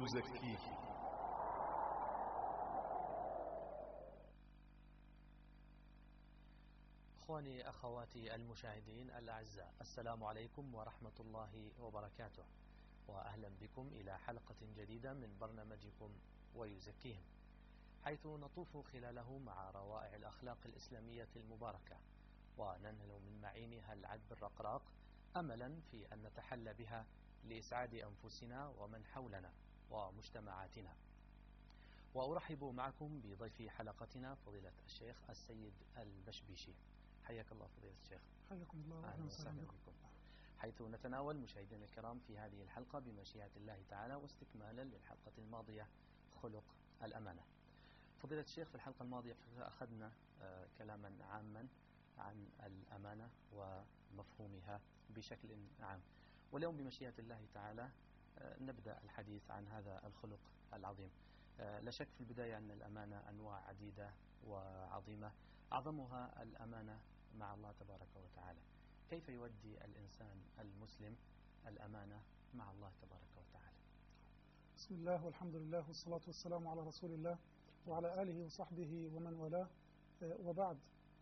ويزكيه. إخواني أخواتي المشاهدين الأعزاء، السلام عليكم ورحمة الله وبركاته، وأهلا بكم إلى حلقة جديدة من برنامجكم ويزكيهم، حيث نطوف خلاله مع روائع الأخلاق الإسلامية المباركة وننهل من معينها العذب الرقراق، أملا في أن نتحلى بها لإسعاد أنفسنا ومن حولنا ومجتمعاتنا. وأرحب معكم بضيف حلقتنا فضيلة الشيخ السيد البشبيشي. حياك الله فضيلة الشيخ. حياكم الله وأهلا وسهلا بكم. حيث نتناول مشاهدينا الكرام في هذه الحلقة بمشيئة الله تعالى واستكمالا للحلقة الماضية خلق الأمانة. فضيلة الشيخ، في الحلقة الماضية أخذنا كلاما عاما عن الأمانة ومفهومها بشكل عام، واليوم بمشيئة الله تعالى نبدأ الحديث عن هذا الخلق العظيم. لا شك في البداية أن الأمانة أنواع عديدة وعظيمة، أعظمها الأمانة مع الله تبارك وتعالى. كيف يؤدي الإنسان المسلم الأمانة مع الله تبارك وتعالى؟ بسم الله والحمد لله والصلاة والسلام على رسول الله وعلى آله وصحبه ومن والاه، وبعد.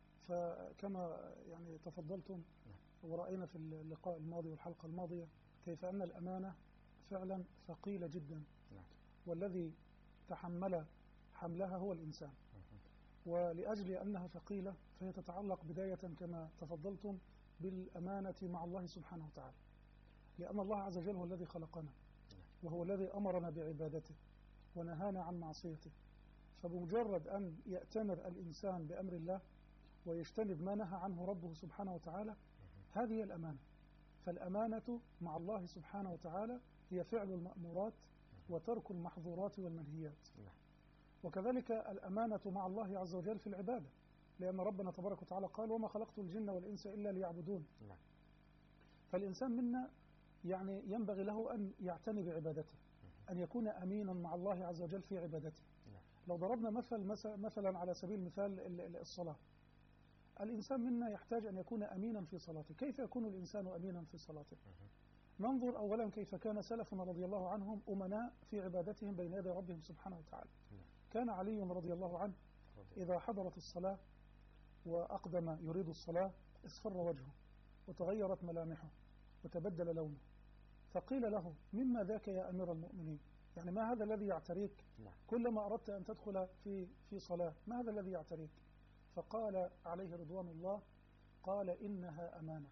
فكما يعني تفضلتم ورأينا في اللقاء الماضي والحلقة الماضية كيف أن الأمانة فعلا ثقيلة جدا، والذي تحمل حملها هو الإنسان. ولأجل أنها ثقيلة فهي تتعلق بداية كما تفضلتم بالأمانة مع الله سبحانه وتعالى، لأن الله عز وجل هو الذي خلقنا، وهو الذي أمرنا بعبادته ونهانا عن معصيته. فبمجرد أن يأتمر الإنسان بأمر الله ويجتنب ما نهى عنه ربه سبحانه وتعالى، هذه الأمانة. فالأمانة مع الله سبحانه وتعالى هي فعل المأمورات وترك المحظورات والمنهيات. وكذلك الأمانة مع الله عز وجل في العبادة، لأن ربنا تبارك وتعالى قال: وما خلقت الجن والإنس إلا ليعبدون. فالإنسان منا يعني ينبغي له أن يعتني بعبادته، أن يكون أمينا مع الله عز وجل في عبادته. لو ضربنا مثلا على سبيل المثال الصلاة، الإنسان منا يحتاج أن يكون أمينا في صلاته. كيف يكون الإنسان أمينا في صلاته؟ ننظر أولا كيف كان سلفنا رضي الله عنهم أمناء في عبادتهم بين يدي ربهم سبحانه وتعالى. كان علي رضي الله عنه إذا حضرت الصلاة وأقدم يريد الصلاة اصفر وجهه وتغيرت ملامحه وتبدل لونه، فقيل له: مما ذاك يا أمير المؤمنين؟ يعني ما هذا الذي يعتريك كلما أردت أن تدخل في صلاة؟ ما هذا الذي يعتريك؟ فقال عليه رضوان الله: قال: إنها أمانة،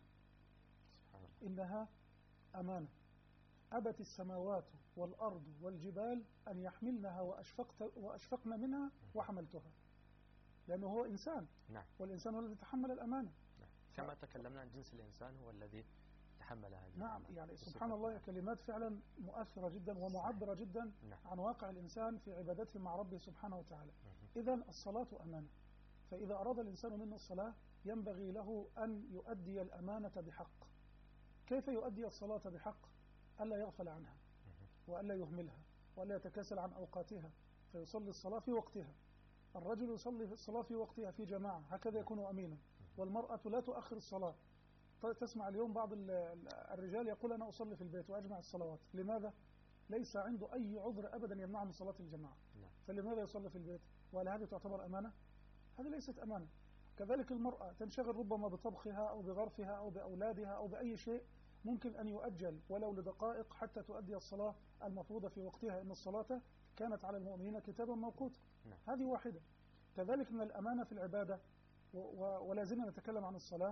إنها أمانة، أبت السماوات والأرض والجبال أن يحملنها وأشفقن منها وحملتها. لأنه هو إنسان، والإنسان هو الذي تحمل الأمانة. كما تكلمنا عن جنس الإنسان هو الذي تحمل هذه الأمانة. يعني سبحان الله، كلمات فعلا مؤثرة جدا ومعبرة جدا عن واقع الإنسان في عبادته مع ربه سبحانه وتعالى. إذن الصلاة أمانة، فإذا أراد الإنسان منا الصلاة ينبغي له أن يؤدي الأمانة بحق. كيف يؤدي الصلاة بحق؟ ألا يغفل عنها وألا يهملها وألا يتكاسل عن أوقاتها، فيصلي الصلاة في وقتها. الرجل يصلي الصلاة في وقتها في جماعة، هكذا يكون أمينا. والمرأة لا تؤخر الصلاة. تسمع اليوم بعض الرجال يقول: أنا أصلي في البيت وأجمع الصلوات. لماذا؟ ليس عنده أي عذر أبدا يمنعه من صلاة الجماعة، فلماذا يصلي في البيت؟ وهل هذه تعتبر أمانة؟ هذه ليست أمانة. كذلك المرأة تنشغل ربما بطبخها أو بغرفها أو بأولادها أو بأي شيء ممكن أن يؤجل ولو لدقائق حتى تؤدي الصلاة المفروضة في وقتها، إن الصلاة كانت على المؤمنين كتابا موقوتا. هذه واحدة. كذلك من الأمانة في العبادة، ولا زلنا نتكلم عن الصلاة،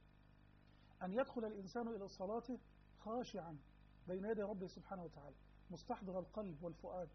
أن يدخل الإنسان إلى الصلاة خاشعا بين يدي ربه سبحانه وتعالى، مستحضر القلب والفؤاد،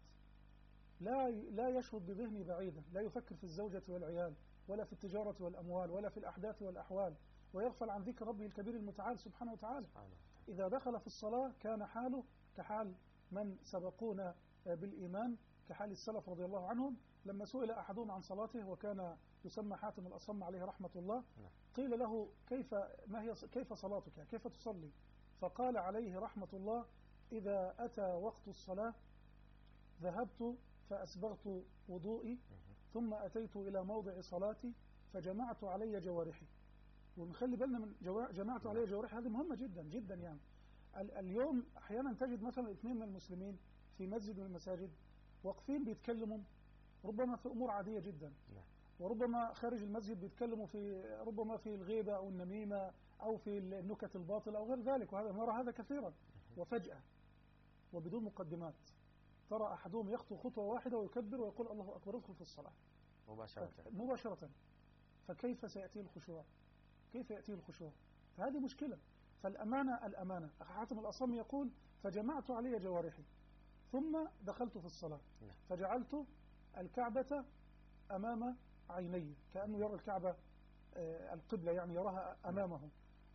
لا يشرد بذهنه بعيدا، لا يفكر في الزوجة والعيال ولا في التجارة والأموال ولا في الأحداث والأحوال، ويغفل عن ذكر ربه الكبير المتعال سبحانه وتعالى. إذا دخل في الصلاة كان حاله كحال من سبقونا بالإيمان، كحال السلف رضي الله عنهم. لما سئل أحدهم عن صلاته وكان يسمى حاتم الأصم عليه رحمة الله، قيل له: كيف صلاتك؟ كيف تصلي؟ فقال عليه رحمة الله: إذا أتى وقت الصلاة ذهبت فأسبغت وضوئي، ثم أتيت إلى موضع صلاتي فجمعت علي جوارحي. ونخلي بالنا من جمعت علي جوارحي، هذه مهمة جدا جدا. يعني اليوم أحيانا تجد مثلا اثنين من المسلمين في مسجد من المساجد واقفين بيتكلموا ربما في أمور عادية جدا، وربما خارج المسجد بيتكلموا ربما في الغيبة أو النميمة أو في النكت الباطلة أو غير ذلك، وهذا نرى هذا كثيرا. وفجأة وبدون مقدمات ترى أحدهم يخطو خطوة واحدة ويكبر ويقول الله أكبر، يدخل في الصلاة مباشرة. فكيف سيأتي الخشوع؟ كيف يأتي الخشوع؟ فهذه مشكلة. فالأمانة أخي حاتم الأصم يقول فجمعت علي جوارحي ثم دخلت في الصلاة فجعلت الكعبة أمام عيني كأنه يرى الكعبة القبلة، يعني يراها أمامه،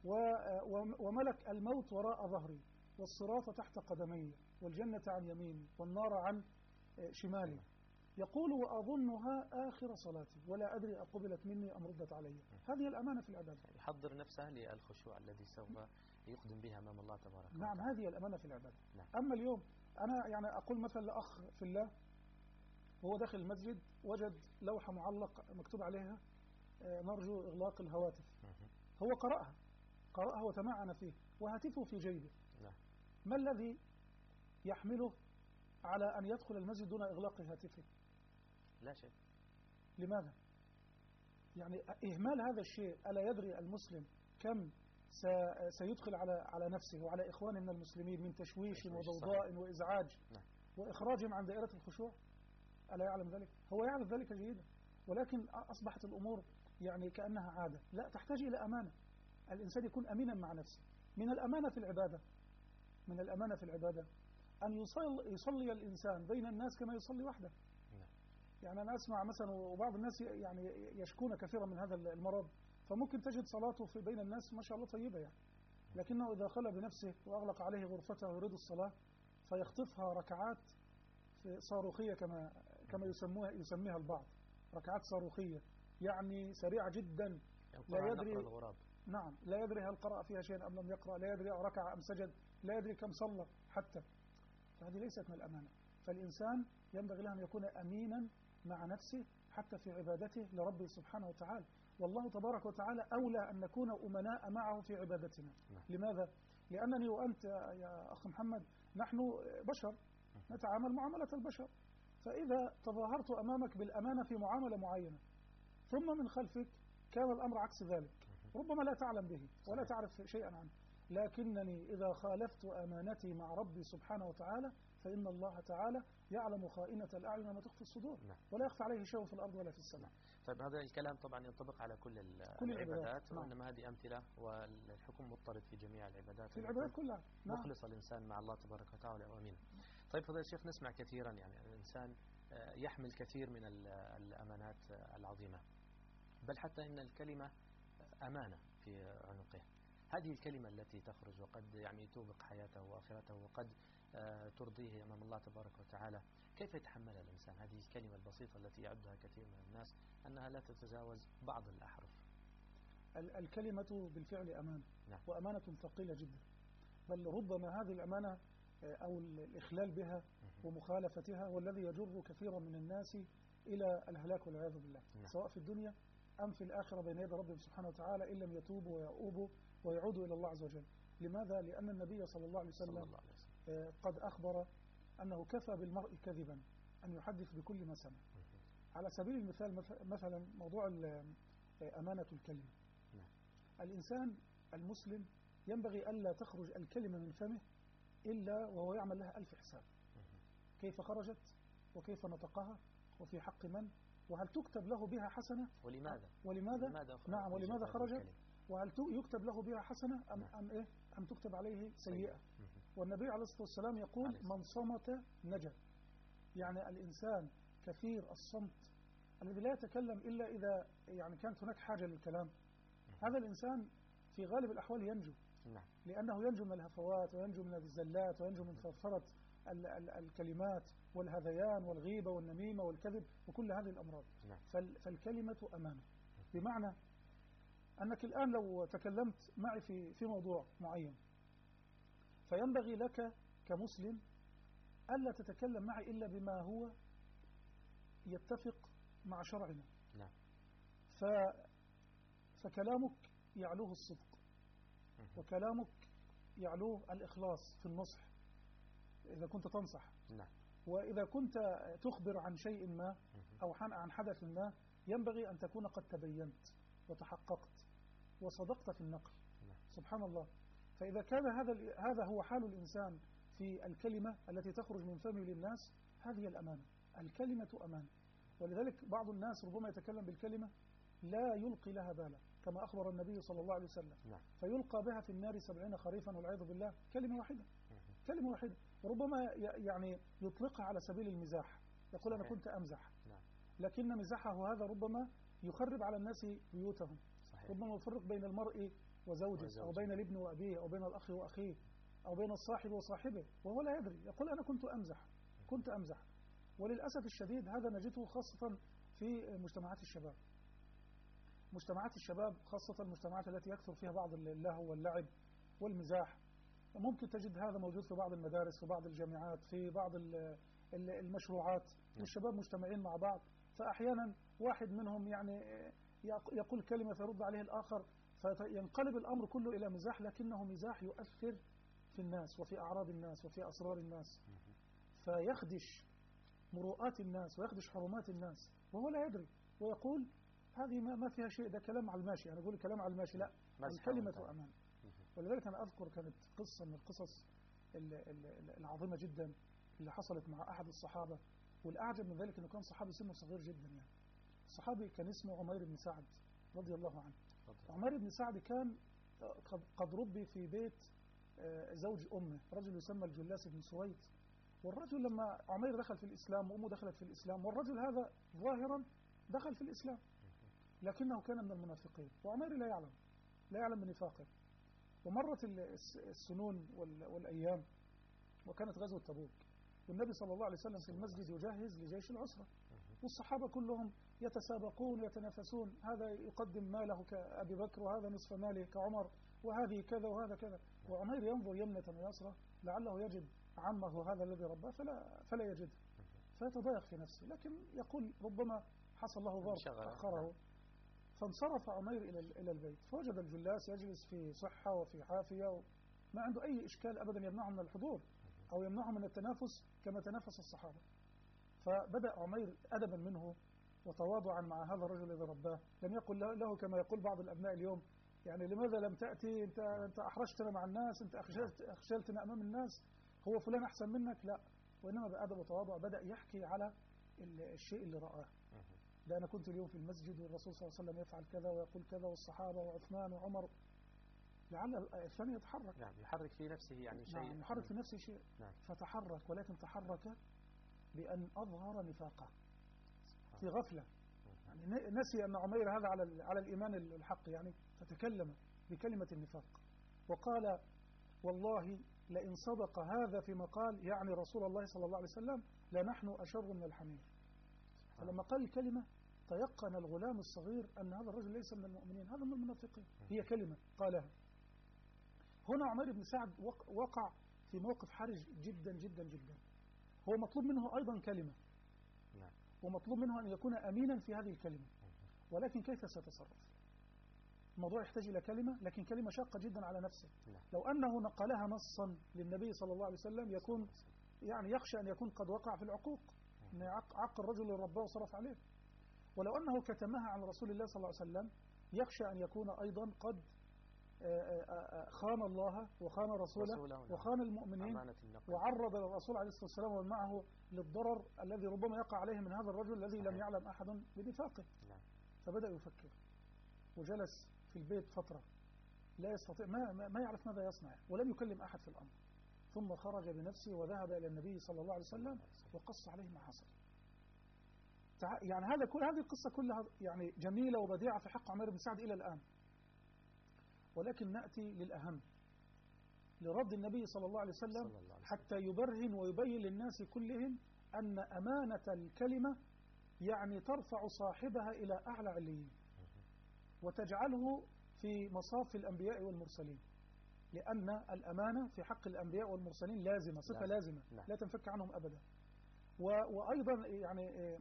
وملك الموت وراء ظهري، والصراط تحت قدمي، والجنة عن يميني، والنار عن شمالي. يقول وأظنها آخر صلاتي ولا أدري أقبلت مني أم ردت علي. هذه الأمانة في العبادة. يحضر نفسه للخشوع الذي سوف يقدم بها أمام الله تبارك وتعالى. نعم، هذه الأمانة في العبادة. أما اليوم أنا يعني أقول مثلا لأخ في الله وهو داخل المسجد وجد لوحة معلق مكتوب عليها نرجو إغلاق الهواتف. هو قرأها وتمعن فيه وهاتفه في جيبه. ما الذي يحمله على أن يدخل المسجد دون إغلاق هاتفه؟ لا شيء. لماذا؟ يعني إهمال هذا الشيء. ألا يدري المسلم كم سيدخل على نفسه وعلى إخوانه من المسلمين من تشويش وضوضاء وإزعاج وإخراجهم عن دائرة الخشوع؟ ألا يعلم ذلك؟ هو يعلم ذلك جيدا، ولكن أصبحت الأمور يعني كأنها عادة. لا، تحتاج إلى أمانة. الإنسان يكون أمينا مع نفسه. من الأمانة في العبادة أن يصلي الإنسان بين الناس كما يصلي وحده. يعني أنا أسمع مثلا وبعض الناس يعني يشكون كثيرا من هذا المرض، فممكن تجد صلاته في بين الناس ما شاء الله طيبة يعني، لكنه إذا خلى بنفسه وأغلق عليه غرفته ويريد الصلاة فيخطفها ركعات صاروخية كما يسميها البعض، ركعات صاروخية يعني سريعة جدا، لا يدري الغراب. نعم، لا يدري هل قرأ فيها شيئا أم لم يقرأ، لا يدري ركع أم سجد، لا يدري كم صلى حتى. فهذه ليست من الأمانة. فالإنسان ينبغي له أن يكون أمينا مع نفسه حتى في عبادته لربه سبحانه وتعالى. والله تبارك وتعالى أولى أن نكون أمناء معه في عبادتنا. لماذا؟ لأنني وأنت يا أخ محمد نحن بشر نتعامل معاملة البشر، فإذا تظاهرت أمامك بالأمانة في معاملة معينة ثم من خلفك كان الأمر عكس ذلك، ربما لا تعلم به ولا تعرف شيئا عنه، لكنني إذا خالفت أمانتي مع ربي سبحانه وتعالى فإن الله تعالى يعلم خائنة الأعين وما تخفي الصدور، ولا يخفى عليه شيء في الأرض ولا في السماء. طيب هذا الكلام طبعا ينطبق على كل العبادات، وإنما هذه أمثلة، والحكم مضطرد في جميع العبادات، في العبادات كلها. مخلص الإنسان مع الله تبارك وتعالى وأمينه. طيب فضيلة الشيخ، نسمع كثيرا يعني الإنسان يحمل كثير من الأمانات العظيمة، بل حتى إن الكلمة أمانة في عنقه. هذه الكلمة التي تخرج وقد يعني توبق حياته وآخرته وقد ترضيه أمام الله تبارك وتعالى، كيف يتحملها الإنسان هذه الكلمة البسيطة التي يعدها كثير من الناس أنها لا تتجاوز بعض الأحرف؟ الكلمة بالفعل أمانة، وأمانة ثقيلة جدا، بل ربما هذه الأمانة أو الإخلال بها ومخالفتها هو الذي يجر كثيرا من الناس إلى الهلاك والعياذ بالله، سواء في الدنيا أم في الآخرة بين يدي ربهم سبحانه وتعالى إن لم يتوبوا ويؤوبوا ويعودوا إلى الله عز وجل. لماذا؟ لأن النبي صلى الله عليه وسلم قد أخبر أنه كفى بالمرء كذبا أن يحدث بكل ما سمع. على سبيل المثال مثلا موضوع أمانة الكلمة. الإنسان المسلم ينبغي ألا تخرج الكلمة من فمه إلا وهو يعمل لها 1000 حساب، كيف خرجت وكيف نطقها وفي حق من، وهل تكتب له بها حسنة ولماذا نعم، ولماذا خرجت، وهل يكتب له بها حسنة أم تكتب عليه سيئة. والنبي عليه الصلاة والسلام يقول من صمت نجا. يعني الإنسان كثير الصمت الذي لا يتكلم إلا إذا يعني كانت هناك حاجة للكلام، هذا الإنسان في غالب الأحوال ينجو، لأنه ينجو من الهفوات وينجو من الزلات وينجو من فرفرة الكلمات والهذيان والغيبة والنميمة والكذب وكل هذه الأمراض. فالكلمة أمانة، بمعنى أنك الآن لو تكلمت معي في موضوع معين فينبغي لك كمسلم ألا تتكلم معي إلا بما هو يتفق مع شرعنا. فكلامك يعلوه الصدق، وكلامك يعلوه الإخلاص في النصح إذا كنت تنصح، وإذا كنت تخبر عن شيء ما أو عن حدث ما ينبغي أن تكون قد تبينت وتحققت وصدقت في النقل. سبحان الله. فإذا كان هذا هو حال الإنسان في الكلمة التي تخرج من فمه للناس، هذه الأمانة. الكلمة أمانة. ولذلك بعض الناس ربما يتكلم بالكلمة لا يلقي لها بالا، كما أخبر النبي صلى الله عليه وسلم، فيلقى بها في النار 70 خريفا والعياذ بالله. كلمة واحدة، كلمة واحدة. وربما يعني يطلقها على سبيل المزاح، يقول أنا كنت أمزح، لكن مزاحه هذا ربما يخرب على الناس بيوتهم. ربما يفرق بين المرء وزوجه، أو بين الابن وأبيه، أو بين الأخ وأخيه، أو بين الصاحب وصاحبه، وهو لا يدري، يقول أنا كنت أمزح، كنت أمزح. وللأسف الشديد هذا نجده خاصة في مجتمعات الشباب. مجتمعات الشباب خاصة المجتمعات التي يكثر فيها بعض اللهو واللعب والمزاح. ممكن تجد هذا موجود في بعض المدارس، في بعض الجامعات، في بعض المشروعات. الشباب مجتمعين مع بعض، فأحيانا واحد منهم يعني يقول كلمة فيرد عليه الآخر، فينقلب الأمر كله إلى مزاح، لكنه مزاح يؤثر في الناس وفي أعراض الناس وفي أسرار الناس، فيخدش مروءات الناس ويخدش حرمات الناس وهو لا يدري، ويقول هذه ما فيها شيء، ده كلام على الماشي. أنا أقول كلام على الماشي، لا، الكلمة أمان. ولذلك أنا أذكر كانت قصة من القصص العظيمة جدا اللي حصلت مع أحد الصحابة، والأعجب من ذلك أنه كان صحابي سنه صغير جدا. يعني الصحابي كان اسمه عمير بن سعد رضي الله عنه. عمير بن سعد كان قد ربي في بيت زوج أمه، رجل يسمى الجلاس بن سويد. والرجل لما عمير دخل في الإسلام وأمه دخلت في الإسلام، والرجل هذا ظاهرا دخل في الإسلام لكنه كان من المنافقين، وعمير لا يعلم بنفاقه. ومرت السنون والأيام، وكانت غزوة تبوك، والنبي صلى الله عليه وسلم في المسجد يجهز لجيش العسرة، والصحابة كلهم يتسابقون ويتنافسون، هذا يقدم ماله كأبي بكر، وهذا نصف ماله كعمر، وهذه كذا وهذا كذا. وعمير ينظر يمنة ويسرى لعله يجد عمه هذا الذي رباه فلا يجده، فيتضايق في نفسه، لكن يقول ربما حصل له ظرف أخره. فانصرف عمير إلى البيت، فوجد الجلاس يجلس في صحة وفي عافية، ما عنده أي إشكال أبدا يمنعه من الحضور أو يمنعه من التنافس كما تنافس الصحابة. فبدأ عمير أدبا منه وتواضعا مع هذا الرجل الذي رباه، لم يقل له كما يقول بعض الأبناء اليوم، يعني لماذا لم تأتي، أنت أحرجتنا مع الناس، أنت أخجلتنا أمام الناس، هو فلان أحسن منك، لا. وإنما بأدب وتواضع بدأ يحكي على الشيء اللي رآه. ده أنا كنت اليوم في المسجد والرسول صلى الله عليه وسلم يفعل كذا ويقول كذا، والصحابة وعثمان وعمر، لعل الثاني يتحرك. نعم، يحرك في نفسه يعني شيء. نعم، يحرك في نفسه شيء. نعم. فتحرك، ولكن تحرك بأن أظهر نفاقه في غفلة. يعني نسي أن عمير هذا على الإيمان الحق، يعني فتكلم بكلمة النفاق وقال والله لئن صدق هذا فيما قال، يعني رسول الله صلى الله عليه وسلم، لنحن أشر من الحمير. فلما قال الكلمة تيقن الغلام الصغير أن هذا الرجل ليس من المؤمنين، هذا من المنافقين. هي كلمة قالها. هنا عمير بن سعد وقع في موقف حرج جدا جدا جدا. هو مطلوب منه أيضا كلمة، ومطلوب منه أن يكون أمينا في هذه الكلمة، ولكن كيف سيتصرف؟ الموضوع يحتاج إلى كلمة، لكن كلمة شاقة جدا على نفسه. لو أنه نقلها نصا للنبي صلى الله عليه وسلم يكون يعني يخشى أن يكون قد وقع في العقوق، أن عق الرجل لربه وصرف عليه. ولو أنه كتمها عن رسول الله صلى الله عليه وسلم يخشى أن يكون أيضا قد خان الله وخان رسوله وخان المؤمنين، وعرض الرسول عليه الصلاة والسلام ومعه للضرر الذي ربما يقع عليه من هذا الرجل الذي لم يعلم أحد بنفاقه. فبدأ يفكر وجلس في البيت فترة لا يستطيع، ما يعرف ماذا يصنع، ولم يكلم أحد في الأمر. ثم خرج بنفسه وذهب إلى النبي صلى الله عليه وسلم وقص عليه ما حصل. يعني هذه القصة كلها يعني جميلة وبديعة في حق عمير بن سعد إلى الآن. ولكن نأتي للأهم، لرد النبي صلى الله عليه وسلم حتى يبرهن ويبين للناس كلهم أن أمانة الكلمة يعني ترفع صاحبها إلى أعلى عليين وتجعله في مصاف الأنبياء والمرسلين، لأن الأمانة في حق الأنبياء والمرسلين لازمة، صفة لازمة لا تنفك عنهم أبدا. وأيضا يعني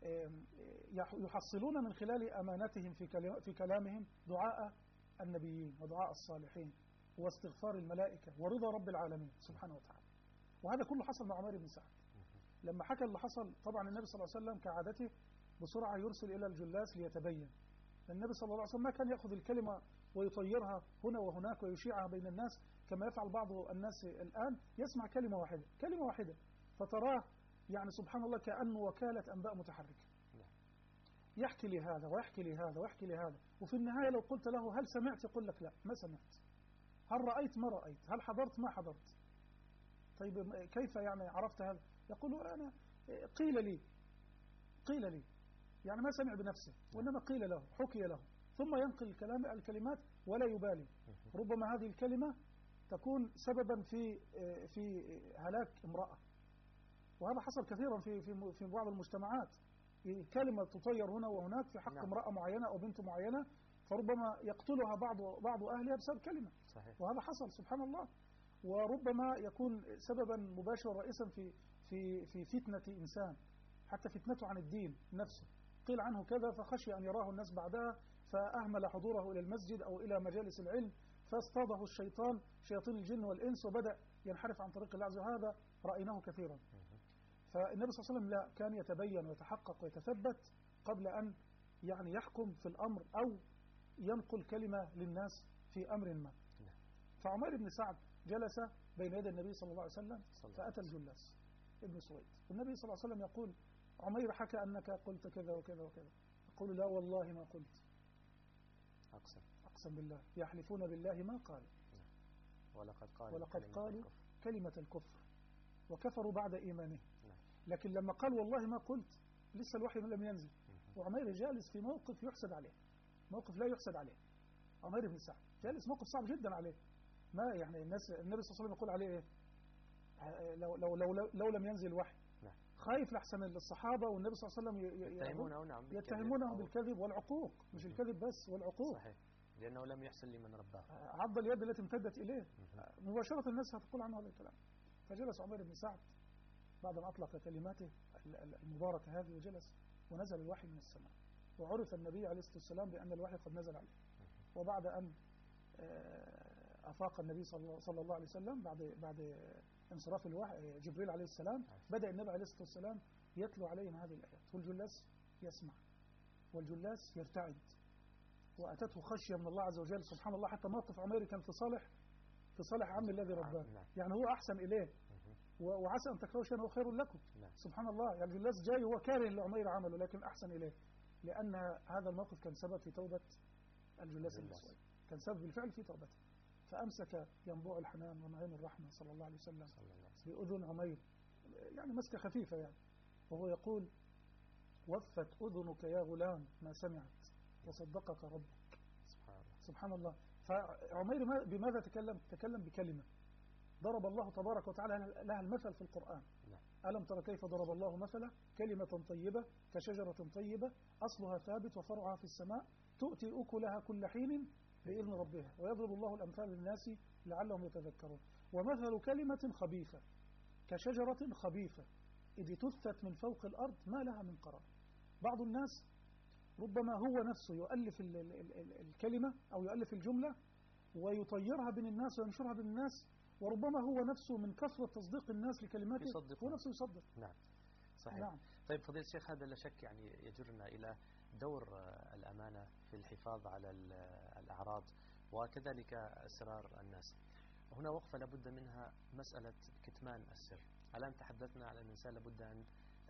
يحصلون من خلال أمانتهم في كلامهم دعاء النبيين ودعاء الصالحين واستغفار الملائكة ورضا رب العالمين سبحانه وتعالى. وهذا كله حصل مع عمير بن سعد. لما حكى اللي حصل طبعا النبي صلى الله عليه وسلم كعادته بسرعة يرسل إلى الجلاس ليتبين. النبي صلى الله عليه وسلم ما كان يأخذ الكلمة ويطيرها هنا وهناك ويشيعها بين الناس كما يفعل بعض الناس الآن. يسمع كلمة واحدة كلمة واحدة فتراه يعني سبحان الله كأنه وكالة أنباء متحركة، يحكي لي هذا ويحكي لي هذا ويحكي لي هذا، وفي النهاية لو قلت له هل سمعت يقول لك لا ما سمعت، هل رأيت ما رأيت، هل حضرت ما حضرت. طيب كيف يعني عرفت هذا؟ يقول أنا قيل لي يعني ما سمع بنفسه وإنما قيل له حكي له، ثم ينقل الكلمات ولا يبالي. ربما هذه الكلمة تكون سببا في هلاك امرأة، وهذا حصل كثيرا في بعض المجتمعات، كلمة تطير هنا وهناك في حق امرأة معينة أو بنت معينة فربما يقتلها بعض أهلها بسبب كلمة. صحيح. وهذا حصل سبحان الله. وربما يكون سببا مباشرا رئيسا في فتنة إنسان، حتى فتنته عن الدين نفسه، قيل عنه كذا فخشي أن يراه الناس بعدها فأهمل حضوره إلى المسجد أو إلى مجالس العلم فاصطاده الشيطان شياطين الجن والإنس وبدأ ينحرف عن طريق الله عز وجل. هذا رأيناه كثيرا. فالنبي صلى الله عليه وسلم لا، كان يتبين ويتحقق ويتثبت قبل أن يعني يحكم في الأمر أو ينقل كلمة للناس في أمر ما. فعمير بن سعد جلس بين يدي النبي صلى الله عليه وسلم فأتى الجلاس ابن سويد، والنبي صلى الله عليه وسلم يقول عمير حكى أنك قلت كذا وكذا وكذا، يقول لا والله ما قلت، أقسم بالله، يحلفون بالله ما قالوا ولقد قالوا كلمة الكفر وكفروا بعد إيمانهم. لكن لما قال والله ما قلت لسه الوحي لم ينزل، وعمير جالس في موقف يحسد عليه، موقف لا يحسد عليه. عمير بن سعد جالس موقف صعب جدا عليه، ما يعني الناس النبي صلى الله عليه وسلم يقول عليه ايه لو لم ينزل الوحي، خايف لحسن الصحابة والنبي صلى الله عليه وسلم يتهمونه بالكذب والعقوق، مش الكذب بس والعقوق، صحيح، لأنه لم يحسن لمن رباه، عض اليد التي امتدت إليه، مباشرة الناس هتقول عنه هذا الكلام. فجلس عمير بن سعد بعد ما أطلق كلماته المباركة هذه وجلس، ونزل الوحي من السماء، وعرف النبي عليه الصلاة والسلام بأن الوحي قد نزل عليه. وبعد أن أفاق النبي صلى الله عليه وسلم بعد انصراف الوحي جبريل عليه السلام، بدأ النبي عليه الصلاة والسلام يتلو عليهم هذه الآيات، والجلاس يسمع والجلاس يرتعد، وأتته خشية من الله عز وجل سبحان الله. حتى موقف عمير كان في صالح عم الذي رباه، يعني هو أحسن إليه وعسى أن تكرهوا شيئا هو خير لكم. سبحان الله، يعني الجلاس جاي هو كاره لعمير عمله لكن أحسن إليه، لأن هذا الموقف كان سبب في توبة الجلاس بن سويد، كان سبب بالفعل في توبته. فأمسك ينبوع الحنان ونعيم الرحمة صلى الله عليه وسلم بأذن عمير، يعني مسكة خفيفة يعني، وهو يقول وفت أذنك يا غلام ما سمعت وصدقك ربك. سبحان الله. فعمير بماذا تكلم بكلمة ضرب الله تبارك وتعالى لها المثل في القرآن. ألم ترى كيف ضرب الله مثلا كلمة طيبة كشجرة طيبة أصلها ثابت وفرعها في السماء تؤتي أكلها كل حين بإذن ربها ويضرب الله الأمثال للناس لعلهم يتذكرون. ومثل كلمة خبيثة كشجرة خبيثة إذ تثت من فوق الأرض ما لها من قرار. بعض الناس ربما هو نفسه يؤلف الكلمة أو يؤلف الجملة ويطيرها بين الناس وينشرها بين الناس، وربما هو نفسه من كثرة تصديق الناس لكلماته هو نفسه يصدق. نعم صحيح. نعم. طيب فضيلة الشيخ، هذا لا شك يعني يجرنا إلى دور الأمانة في الحفاظ على الأعراض وكذلك أسرار الناس. هنا وقفة لابد منها مسألة كتمان السر. الآن تحدثنا على أن الإنسان لابد أن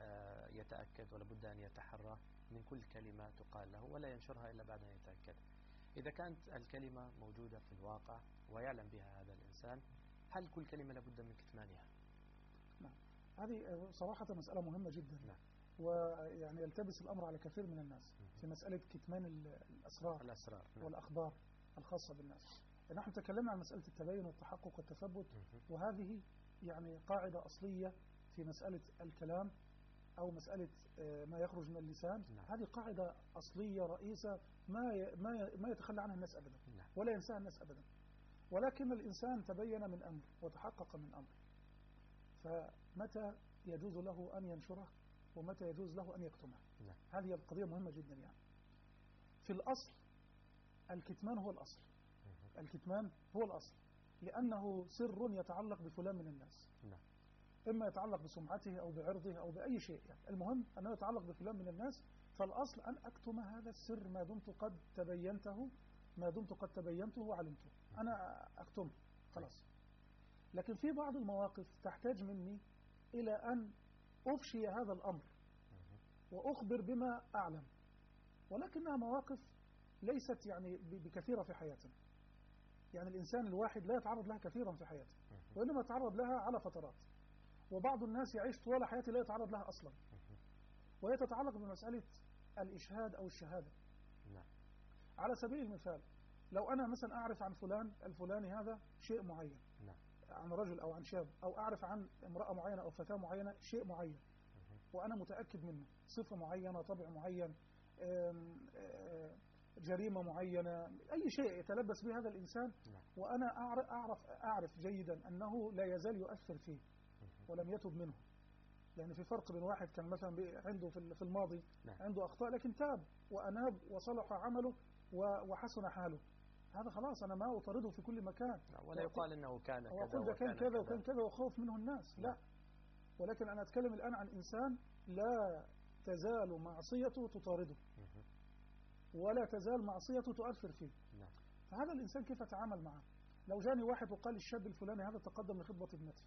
يتأكد ولابد أن يتحرى من كل كلمة تقال له ولا ينشرها إلا بعد أن يتأكد. إذا كانت الكلمة موجودة في الواقع ويعلم بها هذا الإنسان، هل كل كلمة لابد من كتمانها؟ نعم، هذه صراحة مسألة مهمة جدا. نعم. ويعني يلتبس الأمر على كثير من الناس في مسألة كتمان الأسرار نعم. والأخبار الخاصة بالناس. نحن تكلمنا عن مسألة التبين والتحقق والتثبت، وهذه يعني قاعدة أصلية في مسألة الكلام أو مسألة ما يخرج من اللسان. نعم. هذه قاعدة أصلية رئيسة ما يتخلى عنها الناس أبدا. نعم. ولا ينساها الناس أبدا. ولكن الإنسان تبين من أمر وتحقق من أمر، فمتى يجوز له أن ينشره ومتى يجوز له أن يكتمه. نعم. هذه القضية مهمة جدا. يعني في الأصل الكتمان هو الأصل. الكتمان هو الأصل لأنه سر يتعلق بفلان من الناس. نعم. إما يتعلق بسمعته أو بعرضه أو بأي شيء يعني. المهم أنه يتعلق بفلان من الناس، فالأصل أن أكتم هذا السر ما دمت قد تبينته وعلمته، أنا أكتمه خلاص. لكن في بعض المواقف تحتاج مني إلى أن أفشي هذا الأمر وأخبر بما أعلم، ولكنها مواقف ليست يعني بكثيرة في حياتنا. يعني الإنسان الواحد لا يتعرض لها كثيرا في حياته، وإنما يتعرض لها على فترات. وبعض الناس يعيش طوال حياته لا يتعرض لها أصلا، وهي تتعلق بمسألة الإشهاد أو الشهادة. على سبيل المثال، لو أنا مثلا أعرف عن فلان الفلاني هذا شيء معين، عن رجل أو عن شاب، أو أعرف عن امرأة معينة أو فتاة معينة شيء معين، وأنا متأكد منه، صفة معينة، طبع معين، جريمة معينة، أي شيء يتلبس به هذا الإنسان، وأنا أعرف جيدا أنه لا يزال يؤثر فيه ولم يتب منه. لأن في فرق بين واحد كان مثلا عنده في الماضي عنده أخطاء لكن تاب وأناب وصلح عمله وحسن حاله، هذا خلاص أنا ما أطرده في كل مكان ولا يقال أنه كان كذا وأقول ده كان كذا وكان كذا وخوف منه الناس، لا. ولكن أنا أتكلم الآن عن إنسان لا تزال معصيته تطارده ولا تزال معصيته تؤثر فيه. فهذا الإنسان كيف أتعامل معه؟ لو جاني واحد وقال الشاب الفلاني هذا تقدم لخطبة ابنتي،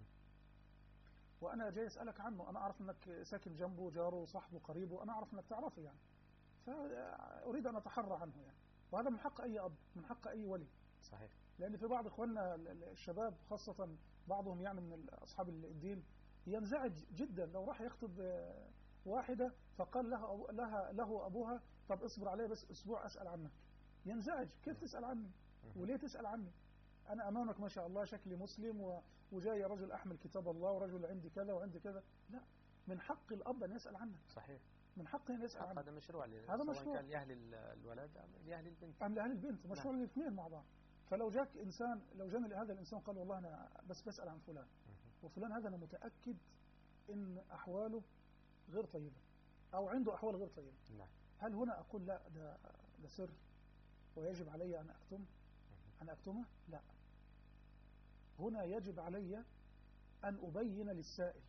وأنا جاي أسألك عنه، أنا أعرف أنك ساكن جنبه، جاره وصاحبه قريبه، وأنا أعرف أنك تعرفه يعني، فأريد أن أتحرى عنه يعني. وهذا من حق أي أب، من حق أي ولي. صحيح. لأن في بعض إخواننا الشباب خاصة بعضهم يعني من أصحاب الدين ينزعج جدا لو راح يخطب واحدة فقال له أبوها طب اصبر عليه بس أسبوع أسأل عنك. ينزعج، كيف تسأل عني؟ وليه تسأل عني؟ أنا أمامك ما شاء الله شكلي مسلم وجاي رجل أحمل كتاب الله ورجل عندي كذا وعندي كذا. لا، من حق الأب أن يسأل عنك. صحيح. من حقه أن يسأل عنك. هذا مشروع، هذا مشروع سواء كان لأهل الولد أم لأهل البنت. لأهل البنت، مشروع الاثنين مع بعض. فلو جاك إنسان، لو جاني هذا الإنسان قال والله أنا بس بسأل عن فلان، وفلان هذا أنا متأكد إن أحواله غير طيبة أو عنده أحوال غير طيبة، هل هنا أقول لا ده سر ويجب علي أن أكتمه؟ لا، هنا يجب علي أن أبين للسائل،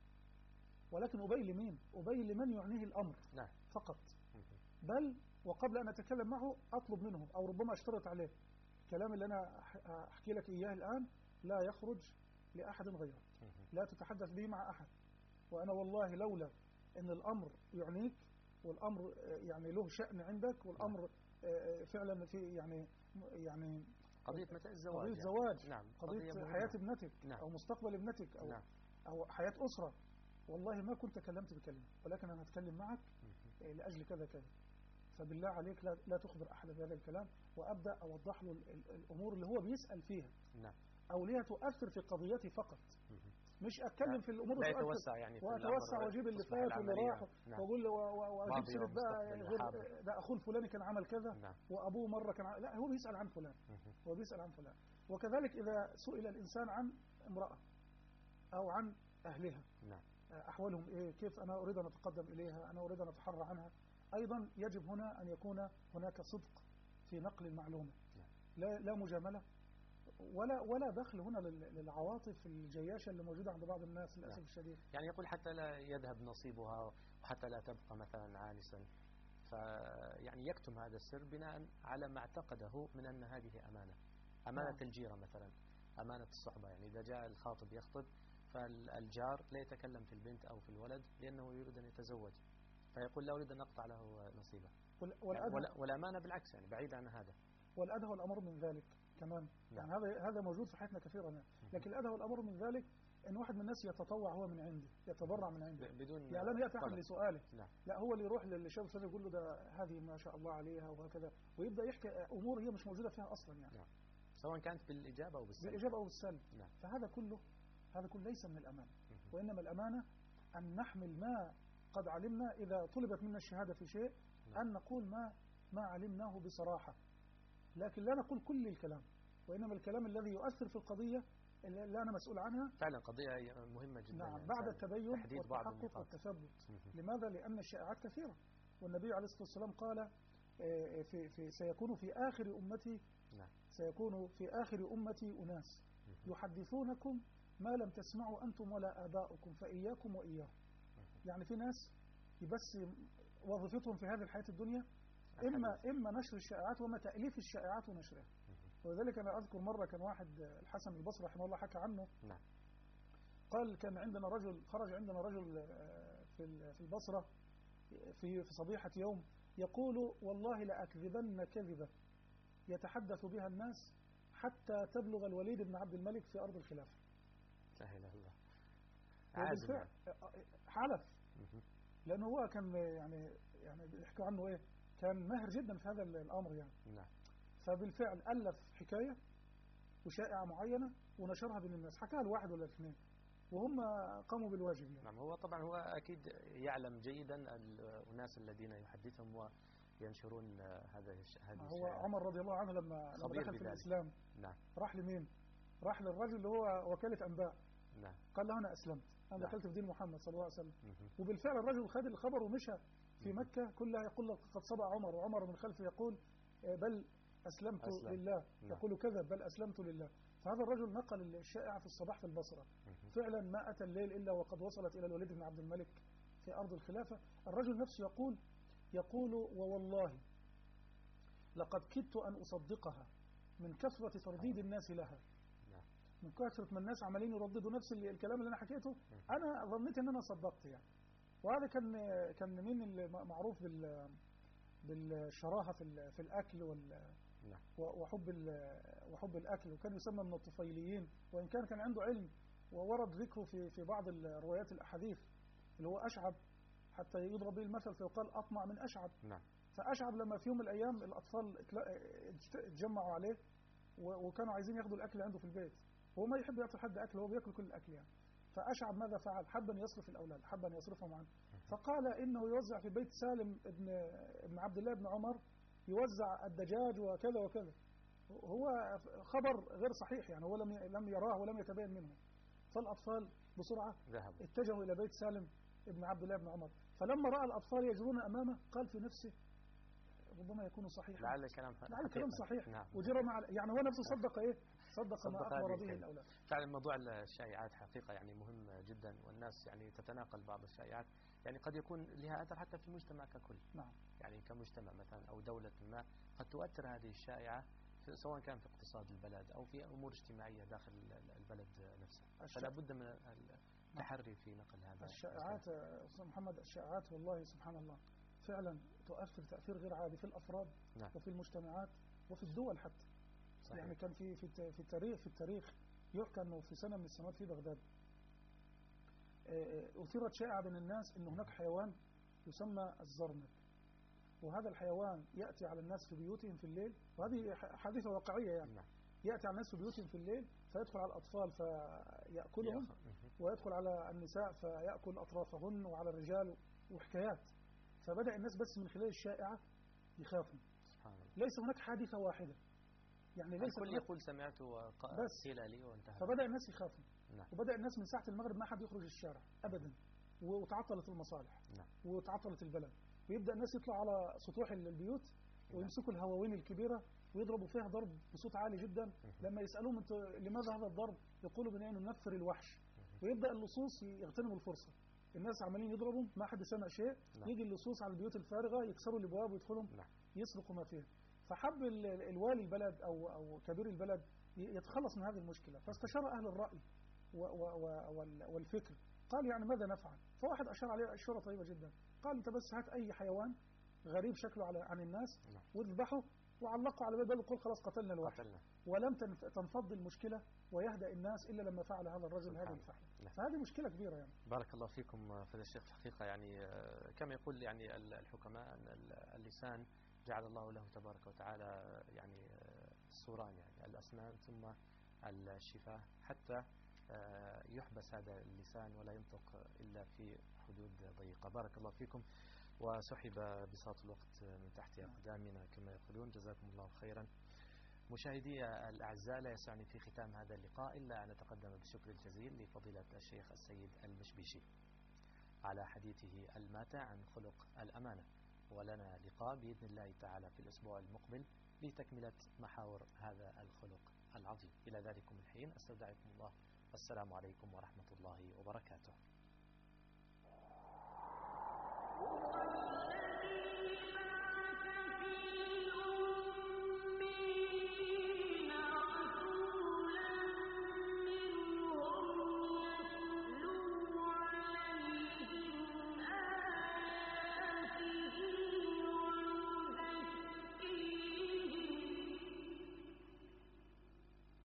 ولكن أبين لمين؟ أبين لمن يعنيه الأمر فقط. بل وقبل أن أتكلم معه أطلب منه أو ربما أشترط عليه الكلام اللي أنا أحكي لك إياه الآن لا يخرج لأحد غيره، لا تتحدث به مع أحد. وأنا والله لولا أن الأمر يعنيك والأمر يعني له شأن عندك والأمر فعلا في يعني قضية متى الزواج، قضية زواج، نعم، قضية حياة ابنتك أو مستقبل ابنتك أو حياة أسرة، والله ما كنت تكلمت بكلمة، ولكن أنا أتكلم معك لأجل كذا كذا. فبالله عليك لا تخبر أحد بهذا الكلام، وأبدأ أوضح له الأمور اللي هو بيسأل فيها أو ليها تؤثر في قضيتي فقط، مش أتكلم في الأمور لا يتوسع يعني وأتوسع وأجيب اللي فات واللي راح وأقول له وأجيب سيرة بقى غير ده أخوه الفلاني كان عمل كذا وأبوه مرة كان لا، هو بيسأل عن فلان، هو بيسأل عن فلان. وكذلك إذا سئل الإنسان عن امرأة أو عن أهلها أحوالهم إيه، كيف أنا أريد أن أتقدم إليها، أنا أريد أن أتحرى عنها، أيضا يجب هنا أن يكون هناك صدق في نقل المعلومة، لا مجاملة ولا دخل هنا للعواطف الجياشة اللي موجودة عند بعض الناس للأسف الشديد. يعني يقول حتى لا يذهب نصيبها وحتى لا تبقى مثلا عانسا، فيعني يكتم هذا السر بناء على ما اعتقده من أن هذه أمانة الجيرة مثلا، أمانة الصحبة. يعني إذا جاء الخاطب يخطب فالجار لا يتكلم في البنت أو في الولد لأنه يريد أن يتزوج، فيقول لا أريد أن أقطع له نصيبه. والأمانة بالعكس يعني بعيد عن هذا. والأدهى والأمر من ذلك كمان يعني هذا موجود في حياتنا كثيرا يعني. لكن الأدهى والأمر من ذلك أن واحد من الناس يتطوع هو من عنده، يتبرع من عنده بدون يعني لم يأتي أحد لسؤاله، لا هو اللي يروح للشاب الفلاني يقول له ده هذه ما شاء الله عليها وهكذا، ويبدأ يحكي أمور هي مش موجودة فيها أصلا يعني سواء كانت بالإجابة أو بالسلب. فهذا كله ليس من الأمانة، وإنما الأمانة أن نحمل ما قد علمنا إذا طلبت منا الشهادة في شيء أن نقول ما علمناه بصراحة، لكن لا نقول كل الكلام، وإنما الكلام الذي يؤثر في القضية اللي أنا مسؤول عنها. فعلا قضية مهمة جدا. نعم، بعد التبين والتحقق والتثبت. لماذا؟ لأن الشائعات كثيرة، والنبي عليه الصلاة والسلام قال سيكون في آخر أمتي أناس يحدثونكم ما لم تسمعوا أنتم ولا آباؤكم فإياكم وإياهم. يعني في ناس بس وظيفتهم في هذه الحياة الدنيا إما نشر الشائعات وما تأليف الشائعات ونشرها. ولذلك أنا أذكر مرة كان واحد الحسن البصري رحمه الله حكى عنه. نعم. قال كان عندنا رجل، خرج عندنا رجل في البصرة في صبيحة يوم يقول والله لأكذبن كذبة يتحدث بها الناس حتى تبلغ الوليد بن عبد الملك في أرض الخلافة. لا إله إلا الله. وبالفعل حلف، لأنه هو كان يعني بيحكوا عنه إيه، كان ماهر جدا في هذا الأمر يعني. نعم. فبالفعل ألف حكاية وشائعة معينة ونشرها بين الناس، حكاها الواحد ولا الاثنين وهم قاموا بالواجب يعني. نعم. هو طبعا هو أكيد يعلم جيدا الناس الذين يحدثهم وينشرون هذه هو عمر رضي الله عنه لما دخل في الإسلام. نعم. راح لمين؟ راح للرجل اللي هو وكالة أنباء. نعم. قال له أنا أسلمت، أنا دخلت في دين محمد صلى الله عليه وسلم. وبالفعل الرجل خد الخبر ومشى في مكة كلها يقول قد صبع عمر، وعمر من خلفه يقول بل أسلمت لله. يقول كذب بل أسلمت لله. فهذا الرجل نقل الشائعة في الصباح في البصرة. فعلا ما أتى الليل إلا وقد وصلت إلى الوليد بن عبد الملك في أرض الخلافة. الرجل نفسه يقول ووالله لقد كدت أن أصدقها من كثرة ترديد الناس لها. من كثرة ما الناس عمالين يرددوا نفس الكلام اللي أنا حكيته، أنا ظنيت أن أنا صدقت يعني. وهذا كان من المعروف بالشراهة في الأكل وحب الأكل، وكان يسمى من الطفيليين، وإن كان عنده علم وورد ذكره في بعض الروايات الأحاديث اللي هو أشعب، حتى يضرب به المثل فيقال أطمع من أشعب. نعم. فأشعب لما في يوم من الأيام الأطفال اتجمعوا عليه وكانوا عايزين ياخدوا الأكل عنده في البيت، هو ما يحب يعطي حد أكل، هو بيأكل كل الأكل يعني. فأشعب ماذا فعل؟ حب أن يصرف الأولاد، حب أن يصرفهم عنه، فقال إنه يوزع في بيت سالم ابن عبد الله بن عمر، يوزع الدجاج وكذا وكذا. هو خبر غير صحيح يعني، هو لم يراه ولم يتبين منه. فالأطفال بسرعة اتجهوا إلى بيت سالم ابن عبد الله بن عمر، فلما رأى الأطفال يجرون أمامه قال في نفسه ربما يكون صحيحا، لعل الكلام صحيح. نعم. وجرى يعني هو نفسه صدق ما أخبر به الأولاد. فعلا موضوع الشائعات حقيقة يعني مهم جدا، والناس يعني تتناقل بعض الشائعات، يعني قد يكون لها أثر حتى في المجتمع ككل. نعم. يعني كمجتمع مثلا أو دولة ما قد تؤثر هذه الشائعة سواء كان في اقتصاد البلد أو في أمور اجتماعية داخل البلد نفسه. فلا بد من التحري في نقل هذا الشائعات. أستاذ محمد، الشائعات والله سبحان الله فعلا تؤثر تأثير غير عادي في الأفراد. نعم. وفي المجتمعات وفي الدول حتى. صحيح. يعني كان في التاريخ يحكى أنه في سنة من السنوات في بغداد أثيرت شائعة بين الناس أن هناك حيوان يسمى الزرنب، وهذا الحيوان يأتي على الناس في بيوتهم في الليل، وهذه حادثة واقعية يعني. نعم. يأتي على الناس في بيوتهم في الليل فيدخل على الأطفال فيأكلهم، ويدخل على النساء فيأكل أطرافهن، وعلى الرجال، وحكايات. فبدأ الناس بس من خلال الشائعة يخافوا. ليس هناك حادثة واحدة يعني، ليس الكل يقول سمعت وقيل لي وانتهى. فبدأ الناس يخافوا. نعم. وبدأ الناس من ساعة المغرب ما حد يخرج الشارع أبدا، وتعطلت المصالح. نعم. وتعطلت البلد، ويبدأ الناس يطلعوا على سطوح البيوت ويمسكوا الهواوين الكبيرة ويضربوا فيها ضرب بصوت عالي جدا. لما يسألوهم انت لماذا هذا الضرب يقولوا بأنه ننفر الوحش. ويبدأ اللصوص يغتنموا الفرصة، الناس عمالين يضربوا ما حد سمع شيء. نعم. يجي اللصوص على البيوت الفارغة يكسروا الابواب ويدخلوا. نعم. يسرقوا ما فيها. فحب الوالي البلد أو كبير البلد يتخلص من هذه المشكلة، فاستشار أهل الرأي والفكر. قال يعني ماذا نفعل؟ فواحد أشار عليه إشارة طيبة جدا، قال أنت بس هات أي حيوان غريب شكله عن الناس واذبحه وعلقه على باب وقل خلاص قتلنا الوحش. ولم تنفض المشكلة ويهدأ الناس إلا لما فعل هذا الرجل هذه الفعل. فهذه مشكلة كبيرة يعني. بارك الله فيكم فضيلة الشيخ. الحقيقة يعني كما يقول يعني الحكماء أن اللسان جعل الله له تبارك وتعالى يعني الصوران، يعني الأسنان ثم الشفاه، حتى يحبس هذا اللسان ولا ينطق إلا في حدود ضيقة. بارك الله فيكم. وسحب بساط الوقت من تحت أقدامنا كما يقولون. جزاكم الله خيرا. مشاهدي الأعزاء، لا يسعني في ختام هذا اللقاء إلا أن أتقدم بالشكر الجزيل لفضيلة الشيخ السيد المشبيشي على حديثه الماتع عن خلق الأمانة. ولنا لقاء بإذن الله تعالى في الأسبوع المقبل لتكملة محاور هذا الخلق العظيم. إلى ذلكم الحين أستودعكم الله السلام عليكم ورحمة الله وبركاته.